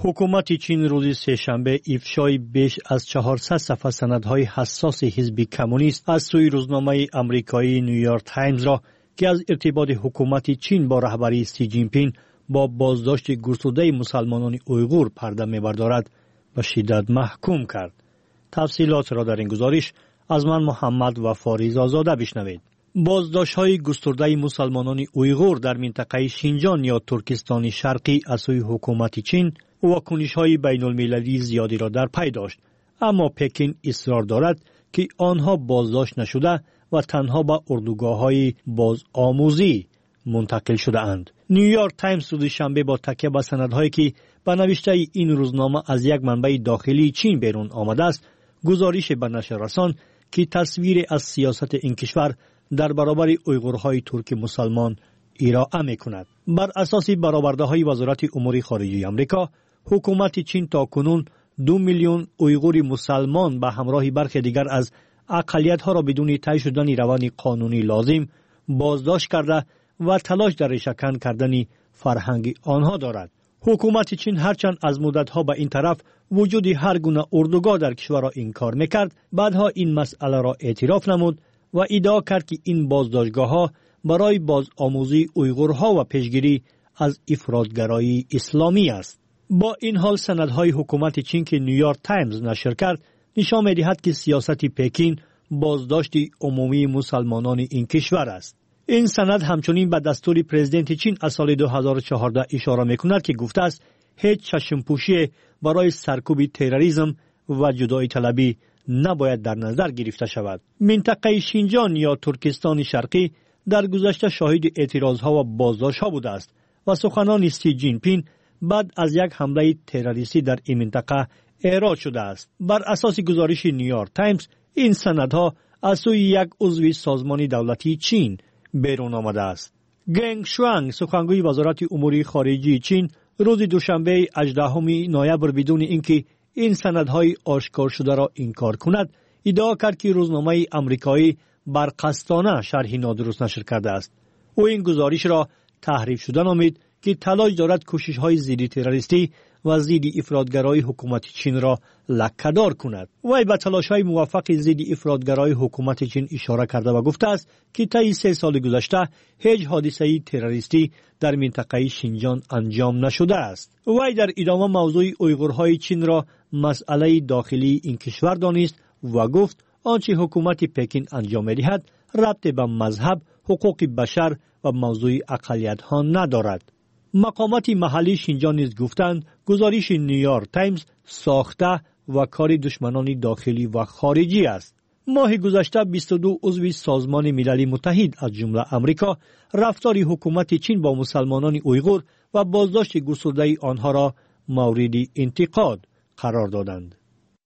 حکومت چین روز سه‌شنبه افشای بیش از 400 صفحه سندهای حساس حزب کمونیست از سوی روزنامه آمریکایی نیویورک تایمز را که از ارتباط حکومت چین با رهبری سی جین پینگ با بازداشت گسترده مسلمانان اویغور پرده می‌بردارد به شدت محکوم کرد. تفصیلات را در این گزارش از من محمد وفاریز آزاده بشنوید. بازداشت‌های گسترده مسلمانان اویغور در منطقه شینجان یا ترکستان شرقی از سوی حکومت چین واکنش‌های بین‌المللی زیادی را در پی داشت، اما پکین اصرار دارد که آنها بازداشت نشده و تنها به اردوگاه‌های بازآموزی منتقل شده اند. نیویورک تایمز روز شنبه با تکیه به سندهایی که به نوشته این روزنامه از یک منبع داخلی چین بیرون آمده است، گزارش به نشر رساند که تصویر از سیاست این کشور در برابر اویغورهای ترک مسلمان ارائه می‌کند. بر اساس برآورده‌های وزارت امور خارجه آمریکا، حکومت چین تاکنون 2 میلیون اویغور مسلمان به همراه برخی دیگر از اقلیت‌ها را بدون طی شدن روند قانونی لازم بازداشت کرده و تلاش در ریشه‌کن کردن فرهنگ آنها دارد. حکومت چین هرچند از مدت‌ها به این طرف وجود هر گونه اردوگاه در کشور را انکار می‌کرد، بعدها این مسئله را اعتراف نمود و ادعا کرد که این بازداشتگاه‌ها برای بازآموزی اویغورها و پیشگیری از افراطگرایی اسلامی است. با این حال سندهای حکومت چین که نیویورک تایمز نشر کرد نشان می‌دهد که سیاست پکین بازداشت عمومی مسلمانان این کشور است. این سند همچنین به دستور پرزیدنت چین از سال 2014 اشاره می‌کند که گفته است هیچ چشم‌پوشی برای سرکوب تروریسم و جدایی طلبی نباید در نظر گرفته شود. منطقه شینجان یا ترکستان شرقی در گذشته شاهد اعتراضها و بازداشت‌ها بوده است و سخنان سی جین پینگ بعد از یک حمله تروریستی در این منطقه اعراض شده است. بر اساس گزارش نیویورک تایمز این سندها از سوی یک عضو سازمان دولتی چین بیرون آمده است. گنگ شوانگ سخنگوی وزارت امور خارجه چین روز دوشنبه 18 نوامبر بدون اینکه این سندهای آشکار شده را انکار کند ادعا کرد که روزنامه آمریکایی برقصدانه شرح نادرست نشر کرده است. او این گزارش را تحریف شده نامید که تلاش دارد کوشش‌های ضد تروریستی و ضد افراطگرایی حکومت چین را لکه‌دار کند. وی به تلاش‌های موفق ضد افراطگرایی حکومت چین اشاره کرده و گفته است که طی 3 سال گذشته هیچ حادثه تروریستی در منطقه شینجان انجام نشده است. وی در ادامه موضوع اویغورهای چین را مسئله داخلی این کشور دانست و گفت آنچه حکومت پکین انجام می‌دهد ربط به مذهب، حقوق بشر و موضوع اقلیت‌ها ندارد. مقامات محلی شینجان نیز گفتند گزارش نیویورک تایمز ساخته و کار دشمنان داخلی و خارجی است. ماه گذشته 22 عضو سازمان ملل متحد از جمله آمریکا رفتار حکومت چین با مسلمانان اویغور و بازداشت گسترده آنها را مورد انتقاد قرار دادند.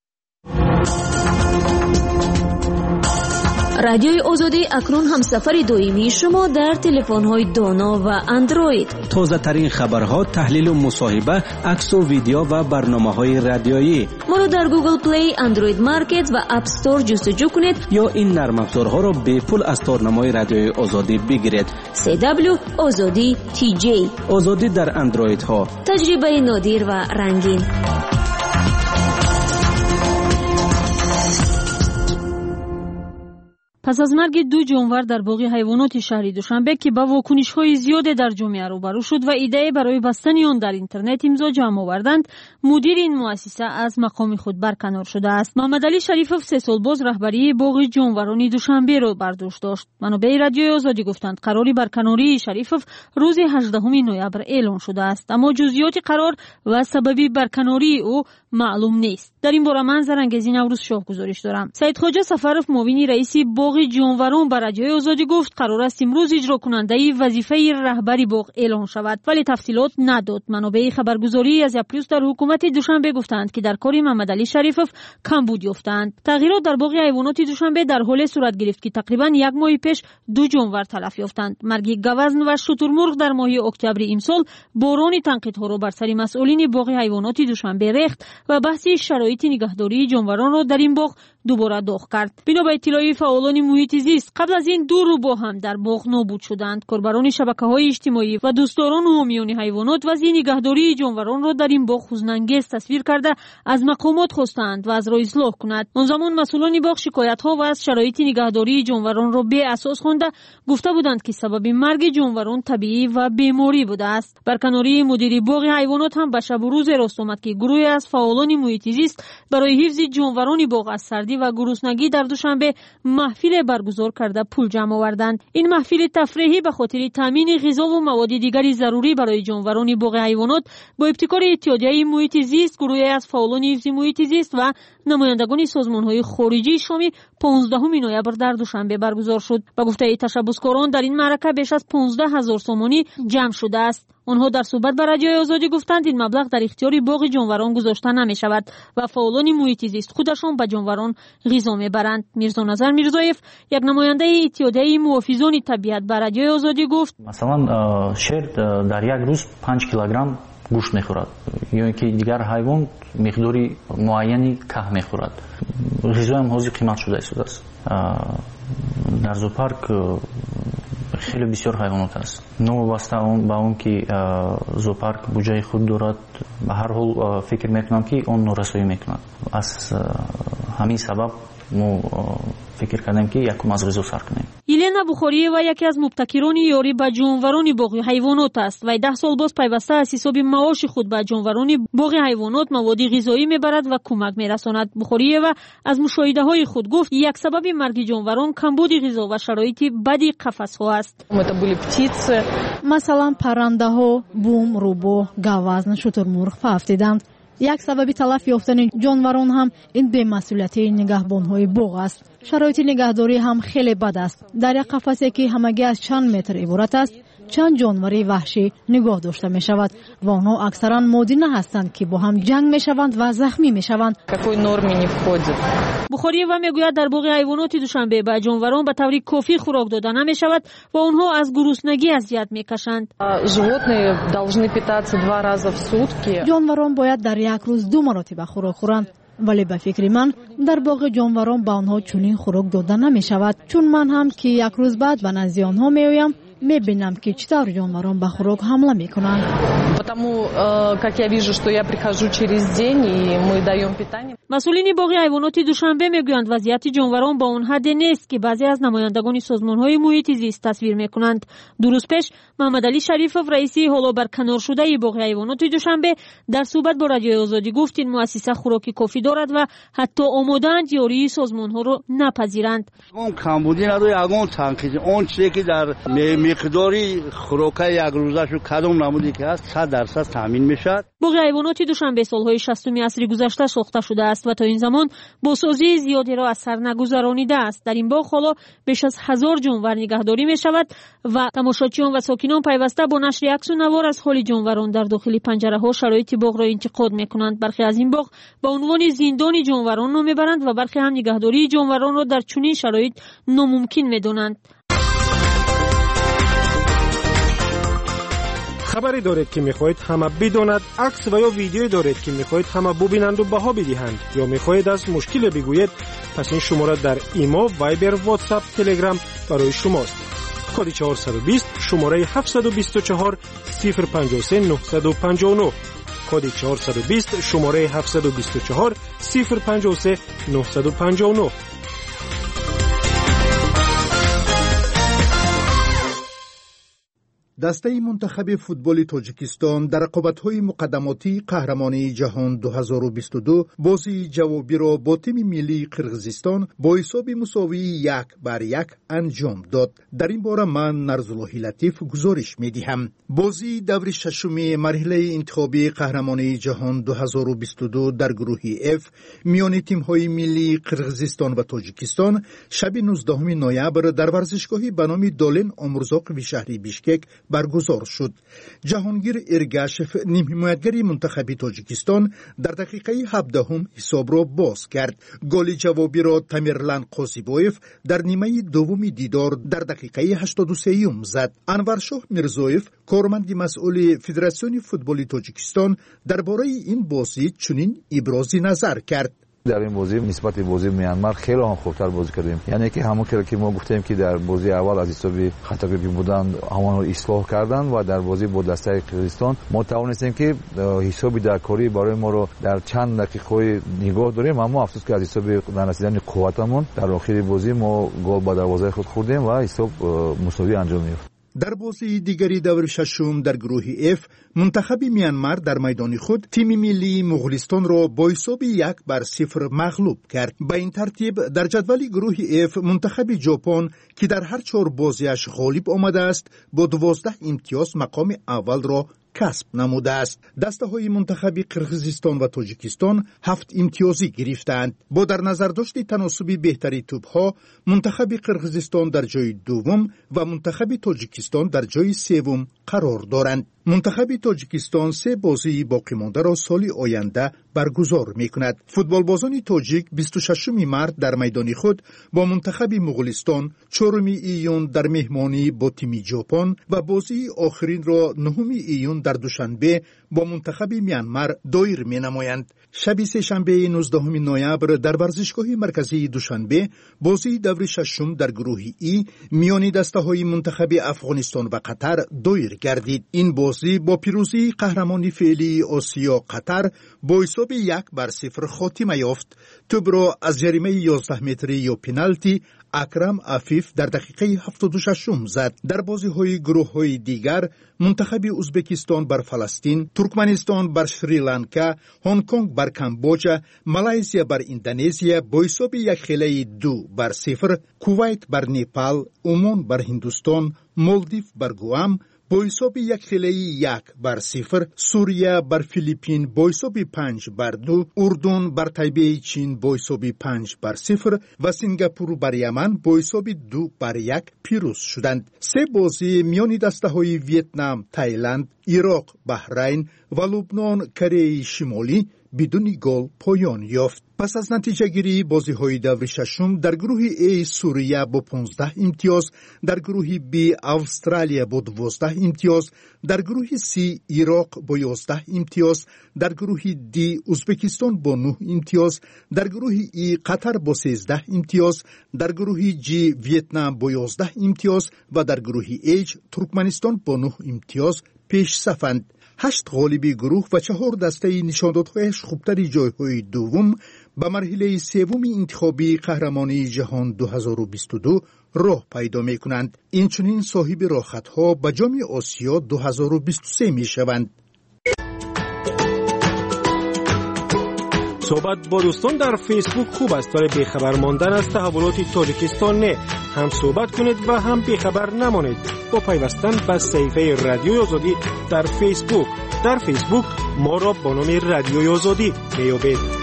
رادیوی آزادی اکنون همسفر دائمی شما در تلفن‌های دانا و اندروید. تازه ترین خبرها، تحلیل و مصاحبه، عکس و ویدیو و برنامه‌های رادیویی. ما را در گوگل پلی، اندروید مارکت و اپ استور جستجو کنید یا این نرم افزارها را به پول از تارنمای رادیوی آزادی بگیرید. CW آزادی TJ. آزادی در اندروید ها. تجربه نادر و رنگین. پس از مرگ 2 جانور در باغ حیوانات شهری دوشنبه که با واکنش‌های زیاد در جامعه روبرو شد و ایده برای بستن آن در اینترنت امضا جمع آوردند، مدیر این مؤسسه از مقام خود برکنار شده است. محمد علی شریفوف 3 سال باز رهبری باغ جانوران دوشنبه را بر دوش داشت. منابع رادیوی آزادی گفتند قرار برکناری شریفوف روز 18 نوامبر اعلام شده است، اما جزئیات قرار و سبب برکناری او معلوم نیست. در این باره من زرنگزی نوروز شاه گزارش دارم. سید خواجه سفرов معاون رئیس باغ جانوران بر رادیوی آزادی گفت قرار است امروز اجرا کننده وظیفه رهبری باغ اعلام شود، ولی تفصیلات نداد. منابع خبرگزاری از اپریوس در حکومت دوشنبه گفتند که در کار محمد علی شریفوف کمبود یافتند. تغییرات در باغ حیوانات دوشنبه در حال صورت گرفت که تقریبا 1 ماه پیش 2 جانور تلف یافتند. مرگ گوزن و شترمرغ در ماه اکتبر امسال باران تنقیدها را بر سر مسئولین باغ حیوانات دوشنبه ریخت و بحث شرایط نگهداری جانوران را در این باغ دوباره داغ کرد. بنا به اطلاع فعالان محیط زیست قبل از این 2 روباه هم در باغ نابود شدند. کاربران شبکه‌های اجتماعی و دوستداران حامیان حیوانات وضع نگهداری جانوران را در این باغ حزن‌انگیز تصویر کرده از مقامات خواستند و از را اصلاح کند. آن زمان مسئولان باغ شکایت‌ها و از شرایط نگهداری جانوران را بی اساس خوانده گفته بودند که سبب مرگ جانوران طبیعی و بیماری بوده است. برکناری مدیر باغ حیوانات هم به شب و روز راست آمد که گروهی از فعالان محیط زیست برای حفظ جانوران باغ از سردی و گرسنگی در دوشنبه محفل برگزار کرده پول جمع آوردند. این محفل تفریحی به خاطر تامین غذا و مواد دیگری ضروری برای جانوران باغ حیوانات با ابتکار اتحادیه محیط زیست، گروهی از فعالان حفظ محیط زیست و نمایندگان سازمان‌های خارجی شامی 15 نوامبر در دوشنبه برگزار شد. با گفته تشبثکاران در این معرکه بیش از 15,000 سومانی جمع شده است. آنها در صحبت با رادیوی آزادی گفتند این مبلغ در اختیار باغ جانوران گذاشته نمی شود و فعالان محیط زیست خودشان به جانوران غذا میبرند. میرزا نظر میرزایف یک نماینده اتحادیه محافظان طبیعت با رادیوی آزادی گفت مثلا شیر در یک روز 5 کیلوگرم گوشت میخورد یا اینکه دیگر حیوان مقداری معینی که میخورد. غذا هم حاضر قیمت شده است. در زوپارک خیلی بسیار حیوانات است. نوابسته به اون که زوپارک بودجه خود دارد، به هر حال فکر میکنم که اون نورسایی میکند. از همین سبب ما فکر کردیم که یکم از غذا سر کنیم. یلنا بخاری و یکی از مبتکران یاری به جانوران باغ حیوانات است و 10 سال باز پیوسته از حساب معاش خود به جانوران باغ حیوانات مواد غذایی میبرد و کمک میرساند. بخاری و از مشاهده های خود گفت یک سبب مرگ جانوران کمبود غذا و شرایط بد قفس ها است. مثلا پرنده ها بوم، روبو، گوزن، شترمرغ فافتیدند. یک سبب تلف یافتن جانوران هم این بی‌مسئولیتی نگهبان‌های باغ است. شرایط نگهداری هم خیلی بد است. در یک قفسی که همگی از چند متر عبارت است، چند جانوری وحشی نگاه داشته می شود و آنها اکثرا مادی نه هستند که با هم جنگ می شوند و زخمی می شوند. بخاری و میگوید در باغ حیوانات دوشنبه به جانوران به طور کافی خوراک داده نمی شود و آنها از گرسنگی اذیت می کشند. جانوران باید در یک روز 2 مرتبه خوراک خورند. ولی به فکر من در باغ جانوران به آنها چنین خوراک داده نمی شود، چون من هم که یک روز بعد به نزد آنها می آیم می بینم که چطور جانوران به خوراک حمله می کنند. مسئولین باغ حیوانات دوشنبه میگویند وضعیت جانوران با اون حد نیست که بعضی از نمایندگان سازمان‌های محیط زیست تصویر میکنند. 2 روز پیش محمد علی شریفов رئیس حالا برکنار شده باغ حیوانات دوشنبه در صحبت با رادیوی آزادی گفت این مؤسسه خوراک کافی دارد و حتی آماده‌اند یاری سازمان‌ها را نپذیرند. اون کمبودی نداره، اون تنقیز اون چیزی که در مقداری خوراک یک روزشو کدوم نمودی که هست 100% تامین میشد. باغ حیوانات دوشنبه سالهای 60 عصر گذشته ساخته شده است و تا این زمان بازسازی زیادی را از سر نگذرانیده است. در این باغ حالا بیش از 1000 جانور نگهداری می شود و تماشاچیان و ساکنان پیوسته با نشر عکس و نوار از حال جانوران در داخل پنجره ها شرایط باغ را انتقاد می کنند. برخی از این باغ به عنوان زندان جانوران نام میبرند و برخی هم نگهداری جانوران را در چنین شرایط ناممکن میدانند. خبری دارید که میخواهید همه بداند، عکس و یا ویدیویی دارید که میخواهید همه ببینند و بها بدهند یا میخواهید از مشکل بگویید، پس این شماره در ایمو، وایبر، واتساپ، تلگرام برای شماست. کد 420 شماره 724 053 959 کد 420 شماره 724 053 959. دسته منتخب فوتبال تاجیکستان در رقابت‌های مقدماتی قهرمانی جهان 2022 بازی جوابی را با تیم ملی قرقیزستان با حساب مساوی 1-1 انجام داد. در این باره من نرزالله لطیف گزارش می‌دهم. بازی دور ششم مرحله انتخابی قهرمانی جهان 2022 در گروه F میان تیم‌های ملی قرقیزستان و تاجیکستان شب 19 نوامبر در ورزشگاهی به نام دولن امرزاق شهر بیشکک برگزار شد. جهانگیر ارگاشف نیم حمایتگر منتخب تاجیکستان در دقیقه 17 حساب را باز کرد. گل جوابی را تمیرلان قاسیبایف در نیمه دوم دیدار در دقیقه 83 زد. انورشاه میرزایف کارمند مسئول فدراسیون فوتبال تاجیکستان درباره این بازی چنین ابراز نظر کرد. در این بازی نسبت به بازی میانمار خیلی هم خوبتر بازی کردیم. یعنی که همون که ما گفتیم که در بازی اول از حساب خطایی که بودن همون رو اصلاح کردن و در بازی با دسته قرقیزستان ما توانستیم که حسابی در کاری برای ما رو در چند دقیقه نگاه داریم، اما افسوس که از حساب نرسیدن قوتمون در آخر بازی ما گل با دروازه خود خوردیم و حساب مساوی انجام یافت. در بازی دیگری دور ششم در گروه F منتخب میانمار در میدان خود تیم ملی مغولستان را با حساب 1-0 مغلوب کرد. به این ترتیب در جدول گروه F منتخب ژاپن که در هر 4 بازیش غالب آمده است با 12 امتیاز مقام اول را کسب نموده است. دسته های منتخب قرقیزستان و تاجیکستان 7 امتیازی گرفتند. با در نظر داشت تناسب بهتری توپ ها منتخب قرقیزستان در جای دوم و منتخب تاجیکستان در جای سوم قرار دارند. منتخب تاجیکستان 3 بازی باقی مانده را سال آینده برگزار می‌کند. فوتبالبازان تاجیک 26 مارس در میدان خود با منتخب مغولستان، 4 ایون در مهمانی با تیم ژاپن و بازی آخرین را 9 ایون در دوشنبه با منتخب میانمار دایر می‌نمایند. شب سه‌شنبه 19 نوامبر در ورزشگاه مرکزی دوشنبه بازی دور ششم در گروه ای میان دسته‌های منتخب افغانستان و قطر دایر گردید. این بازی با پیروزی قهرمان فعلی آسیا قطر با حساب 1-0 خاتمه یافت. توپ را از جریمه 11 متری یا پنالتی اکرم عفیف در دقیقه 76 زد. در بازی‌های گروه‌های دیگر منتخب ازبکستان بر فلسطین، ترکمنستان بر سریلانکا، هنگ کنگ بر کامبوجا، مالایزیا بر اندونزیا با حساب 1-2 کویت بر نیپال، عمان بر هندوستان، مالدیو بر گوام با حساب 1-1 سوریه بر فیلیپین با حساب 5-2، اردن بر تایبه چین با حساب 5-0 و سنگاپور بر یمن با حساب 2-1 پیروز شدند. 3 بازی میان دسته‌های ویتنام، تایلند، عراق، بحرین و لبنان، کره شمالی بدون گل پایان یافت. پس از نتیجه گیری بازی های دور ششم در گروه A سوریه با 15 امتیاز، در گروه B استرالیا با 12 امتیاز، در گروه C عراق با 11 امتیاز، در گروه D ازبکستان با 9 امتیاز، در گروه E قطر با 13 امتیاز، در گروه G ویتنام با 11 امتیاز و در گروه H ترکمنستان با 9 امتیاز پیش صفند. 8 غالبی گروه و 4 دسته نشاندادهایش خوبتر جایهای دوم به مرحله سوم انتخابی قهرمانی جهان 2022 راه پیدا می کنند. اینچنین صاحب راحتها به جام آسیا 2023 می شوند. صحبت با دوستان در فیسبوک خوب است، ولی بیخبر ماندن از تحولات تاجیکستان نه. هم صحبت کنید و هم بیخبر نمانید با پیوستن به صفحه رادیوی آزادی در فیسبوک. در فیسبوک ما را با نام رادیوی آزادی میابید.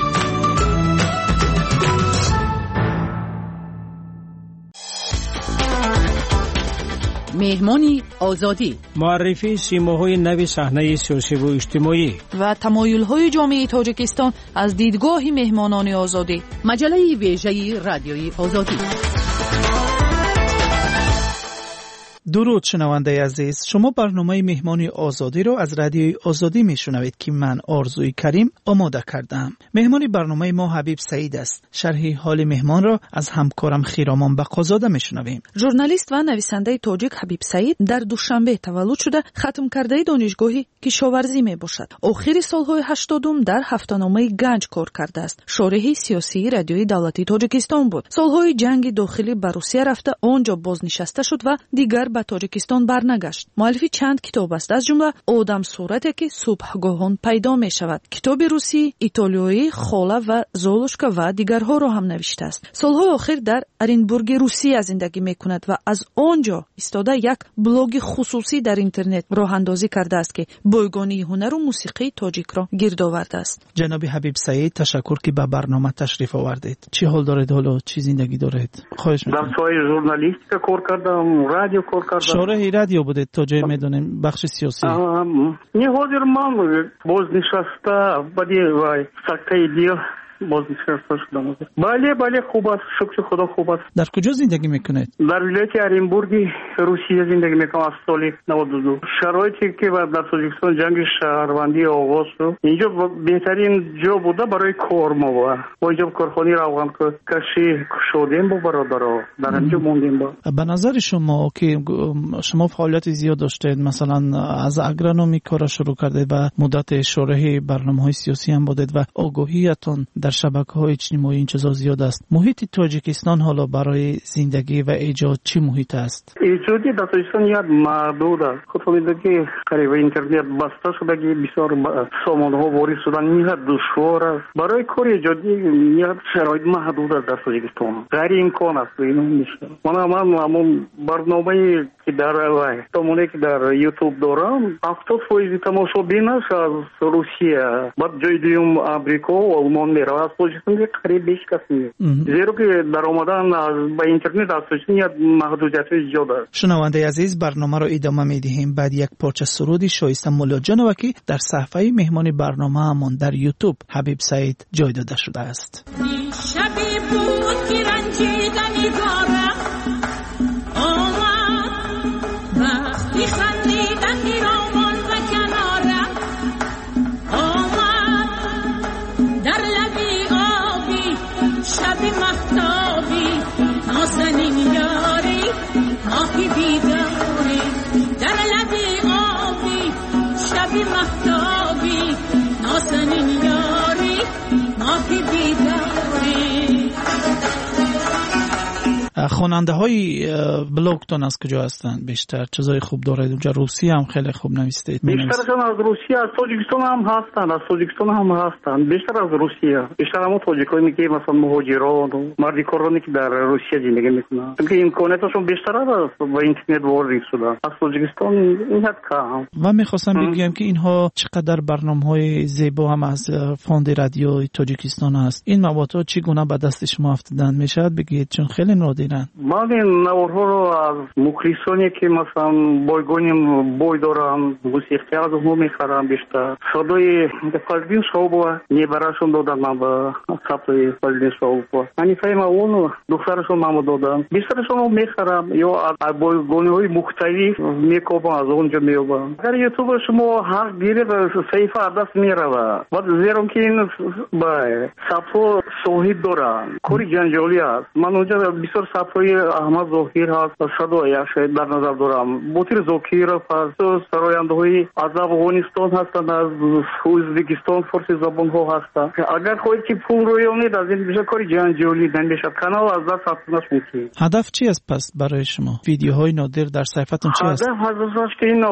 مهمانی آزادی، معرفی سیماهای نو صحنه سیاسی و اجتماعی و تمایل‌های جامعه تاجیکستان از دیدگاه مهمانان آزادی. مجله ویژه رادیوی آزادی. درود شنونده عزیز، شما برنامه مهمانی آزادی را از رادیوی آزادی میشنوید که من آرزوی کریم آماده کردم. مهمان برنامه ما حبیب سعید است. شرح حال مهمان را از همکارم خیرامان بقازاده میشنویم. ژورنالیست و نویسنده تاجیک حبیب سعید در دوشنبه تولد شده، ختم کرده دانشگاهی کشاورزی میباشد. آخر سالهای 80 در هفته‌نامه گنج کار کرده است. شارح سیاسی رادیوی دولتی تاجیکستان بود. سالهای جنگ داخلی به روسیه رفته، آنجا بازنشسته شد و دیگر به تاجیکستان برنگشت. مؤلف چند کتاب است، از جمله آدم صورتی که صبحگاهان پیدا می شود، کتاب روسی، ایتالیایی، خاله و زولوشکا و دیگرها را هم نوشته است. سالهای آخر در ارنبورگ روسیه زندگی می کند و از آنجا ایستاده یک بلاگ خصوصی در اینترنت راه اندازی کرده است که بایگانی هنر و موسیقی تاجیک را گرد آورده است. جناب حبیب سعید، تشکر که به برنامه تشریف آوردید. چه حال دارید؟ حالا چه زندگی دارید؟ خواهش می‌کنم. در سایه ژورنالیستیک کار کردم، رادیو کار کردم. شارح رادیو بودید تا جای میدونیم بخش سیاسی. نه حاضر من بازنشسته بدی وای سکته دیو بازنشسته شدم. بله خوب است، شکر خدا خوب است. در کجا زندگی میکنید؟ در ولایت ارنبورگ روسیه زندگی میکنم از سال 92. شرایطی که در تاجیکستان جنگ شهروندی آغاز شد، اینجا بهترین جا بوده برای کار ما با اینجا کارخانه روغن کشی شدیم با برادرها در اینجا موندیم. با به نظر شما که شما فعالیت زیاد داشتید، مثلا از اگرونومی کار شروع کردید و مدت شارح برنامه‌های سیاسی هم بودید و آگاهیتون در شبکه‌های اجتماعی این چیزا زیاد است. محیط تاجیکستان حالا برای زندگی و ایجاد چی محیط است؟ ایجادی در تاجیکستان یاد محدود است. خودتون که قریب اینترنت بسته شده که بسیار سامانه‌ها وارد شدن، میاد دشوار است. برای کار ایجادی میاد شرایط محدود است در تاجیکستان. غیر امکان است اینو میشه. من همون برنامه‌ای که در تمونه که در یوتیوب دارم 70% تماشابین است از روسیه، بعد جای دوم آمریکا و آلمان میره. از تاجیکستان قریب بیش کس نیست. زیرا که در آمدن با اینترنت از تاجیکستان محدودیت زیاد است. شنونده عزیز، برنامه رو ادامه میدهیم بعد یک پارچه سرودی شایسته مولا جانوکی در صفحه مهمان برنامه همون در یوتیوب حبیب سعید جای داده شده است. شبی بود که رنجیدنی دارم آمد وقتی خندیدن ایرامان و کنارم آمد در لبی آبی شبی مفتابی نازنین یاری ماهی بیداری در لبی آبی شبی مفتابی نازنین یاری ماهی بیداری. خواننده های بلوگتون از کجا هستند؟ بیشتر چیزای خوب دارید اونجا؟ روسی هم خیلی خوب نویسید. بیشترشون از روسیه، از تاجیکستان هم هستند، از تاجیکستان هم هستند. بیشتر از روسیه، بیشتر هم تاجیکایی که مثلا مهاجران و مردی کارانی که در روسیه زندگی میکنن، چون امکاناتشون بیشتر است با اینترنت وارد شدن. از تاجیکستان این حد کم. من میخواستم بگم که اینها چقدر برنامه‌های زیبا هم از فوند رادیو تاجیکستان هست. این مواد چگونه به دست شما افتادن میشه بگید، چون خیلی نادرن. من این نوارها رو از مخلصانی که مثلا بایگانیم بای دارم موسیقی از اونها میخرم. بیشتر صدای فضلین شاوب نیبراشون دادم من به ثبت فضلین شاوب انیفه اون دخترشون من دادم. بیشترشون رو میخرم یا از بایگانی های مختلف میکوبم از اونجا میوبم. در یوتیوب شما حق گیرید صحیفه عدس میروه و زیرا که این ثبت صاحب دارم کاری جنجالی است. من اونجا بسیار صفای احمد ظاهر هست صدای شاید در نظر دارم. بوتیر زوکیر فارس سراینده های از افغانستان هستند، از ازبکستان فارسی زبان ها هستند. اگر خواهید که پول رویانید از این بیشتر کاری جنجالی نمیشه. کانال از دست رفتنش ممکن. هدف چی است پس برای شما؟ ویدیوهای نادر در صفحتون چی است؟ هدف که این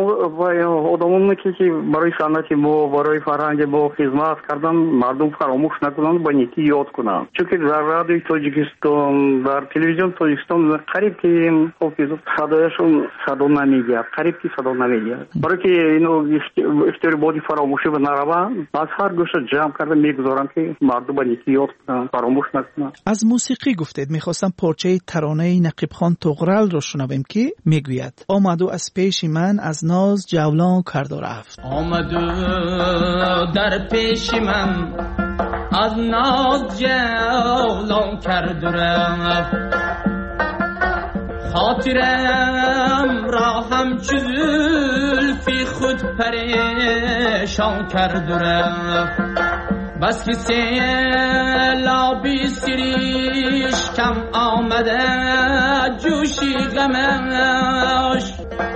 آدمون که برای صنعت ما، برای فرهنگ ما خدمت کردن مردم فراموش نکنند، با نیکی یاد کنند. چون که در رادیوی تاجیکستان، در تلویزیون تاجیکستان قریب که صدایشون صدا نمیگیرد، قریب که صدا نمیگیرد. برای که اینو افتاری بادی فراموشی به نروه از هر گوشه جمع کرده میگذارم که مردم با نیکی یاد کنند، فراموش نکنند. از موسیقی گفتید، میخواستم پارچه ترانه نقیب خان طغرل رو شنویم که میگوید آمد و از پیش من از ناز جولان کرد و رفت. آمد در پیش من از ناز جولان کرد و رفت. خاطرم را همچو زلفی خود پریشان کرد و رفت. بس که سیلابی سریش کم آمده جوشی غمش.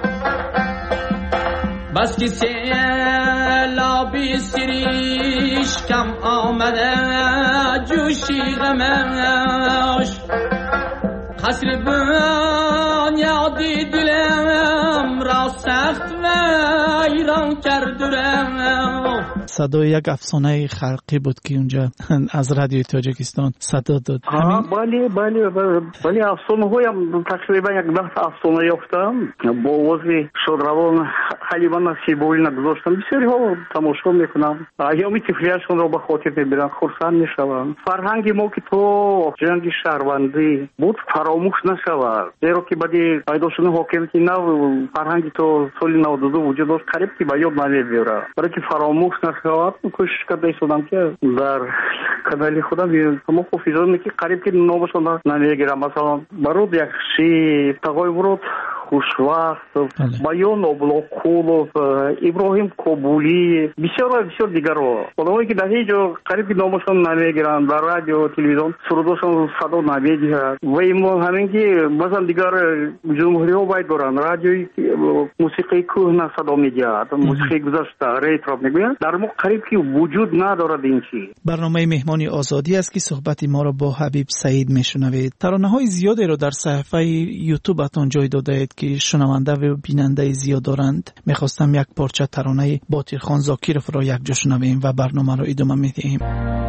بس که سیلابی سریش کم آمده جوشی غمش. قصر بنیادی دلم را سخت ویران کرد و صدای یک افسانه خلقی بود که اونجا از رادیو تاجیکستان صدا داد. بله افسانه هایم تقریبا یک 10 افسانه یافتم با آواز شادروان حلیما نصیبوی نگذاشتم. بسیاری ها تماشا میکنم، ایام طفلیشون را به خاطر میبرن، خرسند میشوند. فرهنگ ما که تو جنگ شهروندی بود فراموش نشود، زیرا که بعدی پیدا شدن حاکمیت نو فرهنگ تو سال 92 وجود داشت، قریب که به یاد نمیاره. برای که فراموش نشود کوشش کرده شدم که در کانال خودم تمام حافظان که قریب که نامشون نمیگیرم. مثلا برود یک شی تقای ورود Хушвахтов, Байон Облокулов, Иброхим Кобули, бисёр дигарро. Одамое ки дар ҳеҷ ҷо қариби номашон намегиранд, дар радио, телевизион сурудошон садо намедиҳад. Ва имо ҳамин ки баъзан дигар ҷумҳуриҳо байд доранд, радиои мусиқии кӯҳна садо медиҳад, мусиқии гузашта, ретро мегӯянд. дар мо қариб ки вуҷуд надорад ин чиз. барномаи меҳмони озодӣ аст ки суҳбати моро бо ҳабиб саид мешунавед. таронаҳои зиёдеро дар саҳифаи ютубатон ҷой додаед ки шунаванда ва бинандаи зиёд доранд. мехостам як порча таронаи ботирхон зокировро якҷо шунавем ва барномаро идома медиҳем.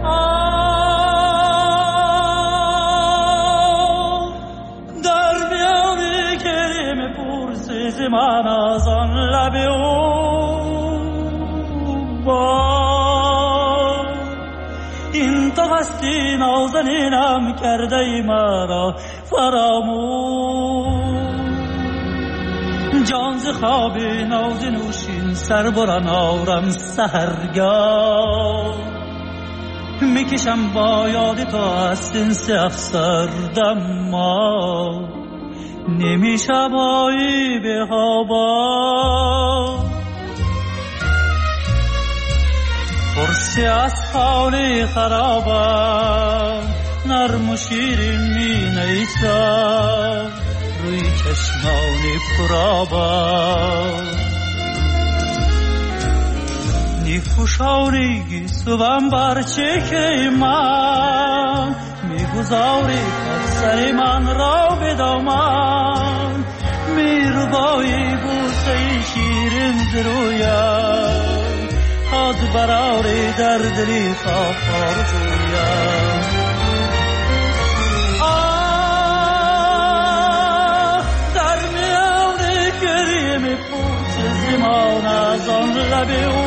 من از آن لب او با این تو هستی نازنینم کرده ای مرا فراموش جان ز خواب ناز نوشین سر بران آرم سحرگاه میکشم با یاد تو از این سه افسردم ما نمیشبایی به خوابا پرسی از حالی خرابم نرم و شیرین می نیستم روی چشمانی پرابم نیفوشانی گیسوم بر چکه من میگذاری سر من را به دامن میربایی بوسه شیرین زرویم خود براری در دلی خواب آرزویم در میان کریم پوچ زمان از آن لب او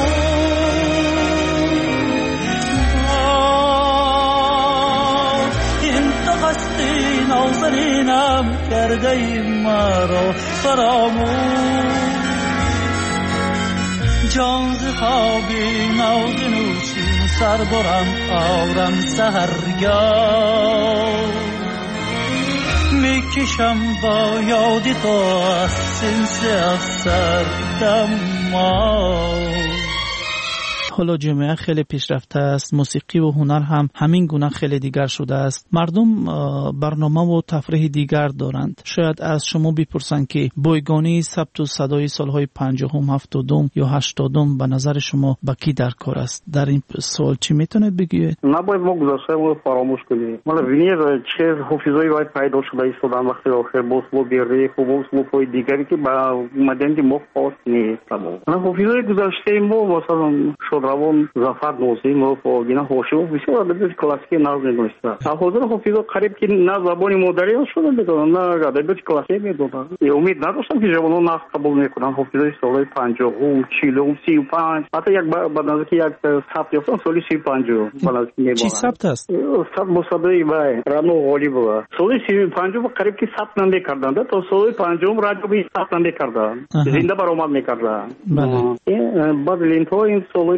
نازنینم کرده ای مرا فراموش جان ز خوابی ناز نوشین سر برم آرم سحرگاه میکشم با یادی تو از سنس افسردم ما. حالا جامعه خیلی پیشرفته است، موسیقی و هنر هم همین گونه خیلی دیگر شده است. مردم برنامه و تفریح دیگر دارند. شاید از شما بپرسند که بایگانی ثبت و صدای سالهای 50 70 یا 80 به نظر شما با کی در کار است؟ در این سوال چی میتونید بگید؟ نباید ما گذشته رو فراموش کنیم. مالا وینیر چه حافظه‌ای باید پیدا شده است در وقت آخر باز با بیره و باز با پای دیگری که با مدنی ما خاص نیست. حافظه‌ای گذشته ما مثلا روان زفر نوزی ما فوقینا هوشو بسیار ادبیات کلاسیک ناز نگوشته. حاضر حافظ قریب که نه زبانی مادری شده میدونن نه ادبیات کلاسیک میدونن. امید نداشتم که جوانان ناز قبول میکنن حافظای سال 50 40 35 حتی یک بعد از که یک ثبت یافتن سال 35 بعد از میبرن. چی ثبت است؟ ثبت مصادره با رانو غالی بود. سال 35 قریب که ثبت نمیکردند تا سال 50 رادیو بی ثبت نمیکردند. زنده برآمد میکردند. بعد لینتو این سال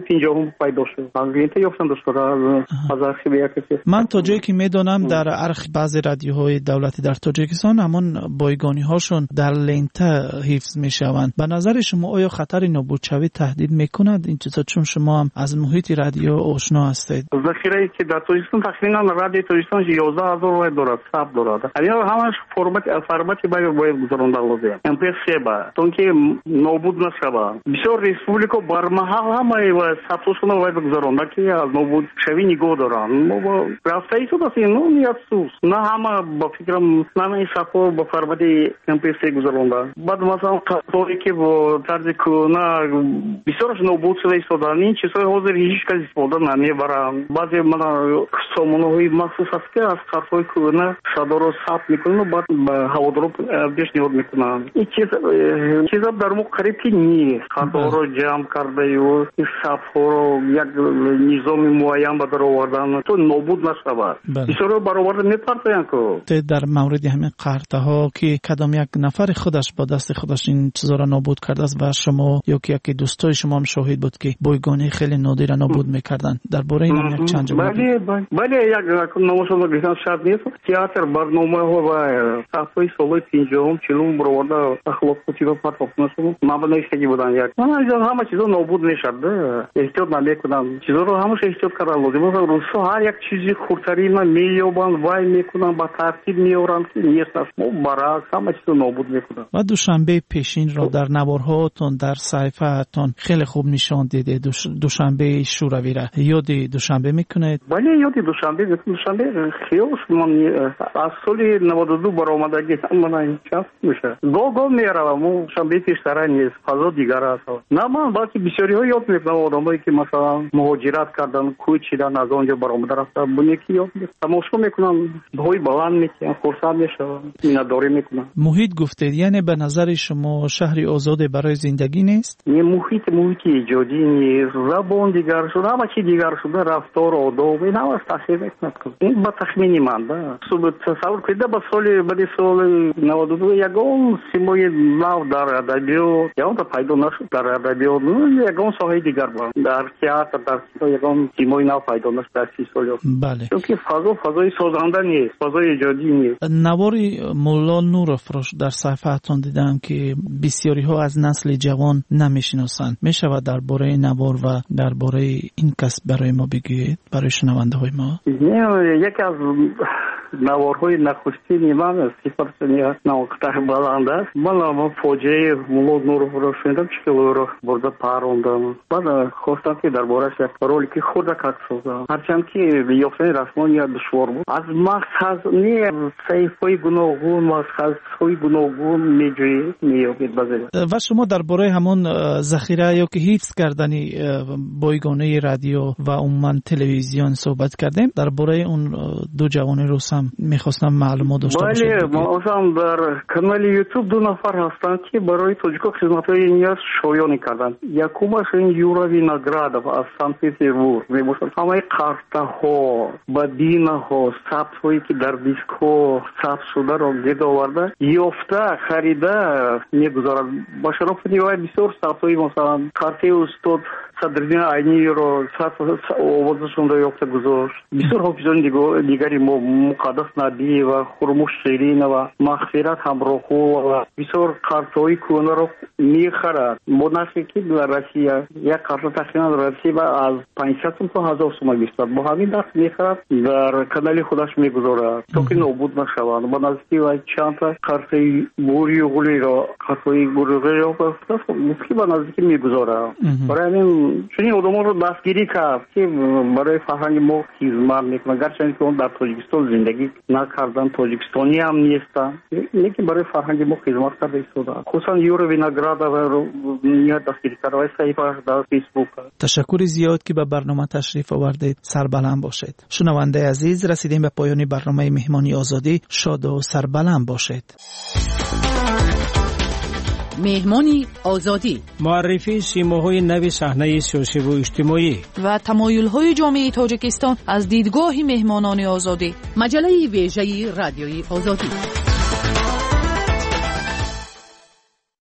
من تا جایی که میدونم در ارخ بعضی رادیوهای دولتی در تاجیکستان همون بایگانی هاشون در لنته حفظ میشوند. به نظر شما آیا خطر نابودشوی تهدید میکند این چیزا، چون شما هم از محیط رادیو آشنا هستید؟ ذخیره که در تاجیکستان تقریبا رادیو تاجیکستان 11000 دارد، ثبت دارد. اینا همش فرمتی باید گذرانده لازم. MP3 با چون که نابود نشود. بسیار ریسپوبلیکا برمحل همه ثبتشون باید بگذارند که از نابود شوی نگاه دارن. ما رفته ای تو دستی نیت سوز نه همه با فکرم نه این شخص با فرمت MP3 گذارند. بعد مثلا قطاری که با طرز کنه بسیارش نابود شده ایستادن. این چیزهای حاضر هیچ کسی استفاده نمیبرن. بعضی من سامانه‌های مخصوص است که از قطاری کنه صدا رو ثبت میکنن و بعد به هوادارا پیشنهاد میکنن. این چیزا در ما قریب که نیست. قطار رو جمع کرده و ثبت ҳоро як низоми муайян ба дар овардан то нобуд нашавад. бисёро бароварда мепартоянд ко дар мавриди ҳамин қартаҳо ки кадом як нафари худаш ба дасти худаш ин чизора нобуд кардааст ва шумо ё ки яке дӯстои шумо ҳам шоҳид буд ки бойгонии хеле нодира нобуд мекарданд. дар бораи ин як чанд ҷумла бале як номашона гирифтан шарт нест. театр барномаҳо ва сафҳои солҳои 50-ум 40-ум бароварда ахлоқоти ва партофнашуд мабнайстаги буданд. як ҳама чизо нобуд мешад. эҳтиёт намекунанд. чизоро ҳамаша эҳтиёт кардан лозим аст. рӯзҳо ҳар як чизи хурдтарина меёбанд, вай мекунанд, ба тартиб меоранд ки нест аст. мо баръакс ҳама чизо нобуд мекунанд. ва душанбеи пешинро дар наворҳоатон дар саҳифаатон хеле хуб нишон дидед. душанбеи шӯравиро ёди душанбе мекунед? бале ёди душанбе мекунам. душанбе хиёш ман аз соли 92 баромадаги ман час меша. гоҳ меравам. мо душанбеи пештара нест. фазо дигар аст. на ман балки бисёриҳо ёд мекунам. одамое ки масалан муҳоҷират кардан, кӯч чидан, аз он ҷо баромада рафтан. буне ки ёд тамошо мекунам. ҳои баланд мекунам. хурсанд мешавам. миннатдорӣ мекунам. муҳит гуфтед, яъне ба назари шумо шаҳри озоде барои зиндагӣ нест? не муҳити иҷодӣ нест. забон дигар шуда, ҳама чи дигар шуда, рафтор, одоб ин ҳамаш таъсир мекунад. ин ба тахмини ман да. тасаввур кунед ба баъди соли 92 ягон симои нав дар адабиёт ягон пайдо нашуд. дар адабиёт ягон соҳаи дигар бар. дар театр, дар кино ягон симои нав пайдо нашуд дар 30 сол. бале. чунки фазои созанда нест, фазои иҷодӣ нест. навори мулло нуровро дар саҳифаатон дидам ки бисёриҳо аз насли ҷавон намешиносанд. мешавад дар бораи навор ва дар бораи ин касб барои мо бигӯед, барои шунавандаҳои мо? яке аз наворҳои нахустини ман сифати навоқтаи баланд аст. ман фоҷиаи мулло нуровро шунидам, чӣ ки ӯро бурда парондам. баъд хостам ки дар борааш як ролики хурдак акс созам. ҳарчанд ки ёфтани расмон як душвор буд. аз мақсад не саҳифаҳои гуногун, мақсадҳои гуногун меёбед баъзе. ва шумо дар бораи ҳамон захира ё ки ҳифз кардани бойгонаи радио ва умуман телевизион суҳбат кардем. дар бораи он ду ҷавони рус ҳам мехостам маълумот дошта бошед. бале, ман дар канали YouTube 2 нафар ҳастанд ки барои тоҷико хизматҳои ният шоёнӣ карданд. якумаш ин Юра Виноградов аз Санкт-Петербург мебошад. ҳамаи қартаҳо, бадинаҳо, сабтҳое ки дар дискҳо сабт шударо гирд оварда ёфта, харида мегузарад. ба шарофати вай бисёр сабтҳои масалан қартаи устод Садриддин Айниро овозашонро ёфта гузошт. бисёр ҳофизони дигари мо Муқаддас Набиева, Хурмуш Ширинова, Мағфират Ҳамроҳова бисёр қартаҳои кӯҳнаро мехарад. бо нархе ки дар Россия як қарта тахминан Россия аз 500 сум то 1000 сум мешавад. бо ҳамин нарх мехарад, дар канали худаш мегузорад то ки нобуд нашавад. ба наздики вай чандта қартаи бурюғулиро қартаи бурюғулиро муфти ба наздики мегузорад. барои ҳамин чунин одамонро дастгирӣ кард ки барои фарҳанги мо хизмат мекунад. гарчанде ки он дар тоҷикистон зиндагӣ накардан, тоҷикистонӣ ҳам нестанд, лекин барои фарҳанги мо хизмат карда истодаанд. хусусан Юра Виноградовро ният дастгирӣ карда ва саҳифааш дар фейсбук. ташаккури зиёд ки ба барнома ташриф овардед. сарбаланд бошед. шунавандаи азиз, расидем ба поёни барномаи меҳмони озодӣ. шоду сарбаланд бошед. меҳмони озодӣ муаррифии симоҳои нави саҳнаи сиёсиву иҷтимоӣ ва тамоюлҳои ҷомеаи тоҷикистон аз дидгоҳи меҳмонони озодӣ. маҷалаи вежаи радиои озодӣ.